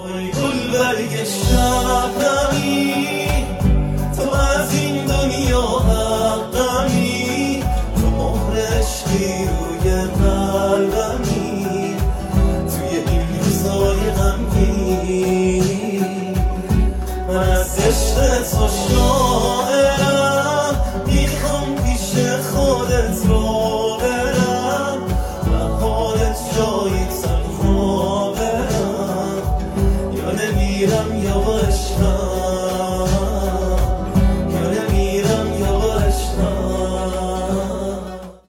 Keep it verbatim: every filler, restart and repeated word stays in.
ای گل برگ شبنمی، تو از این دنیا حقمی، تو مهر عشقی روی قلبمی، توی این روزای غمگین. من از عشق تو شاعرم، میخوام پیش خودت رو برم و حالت جایی تنها برم، یا نمیرم یا با عشق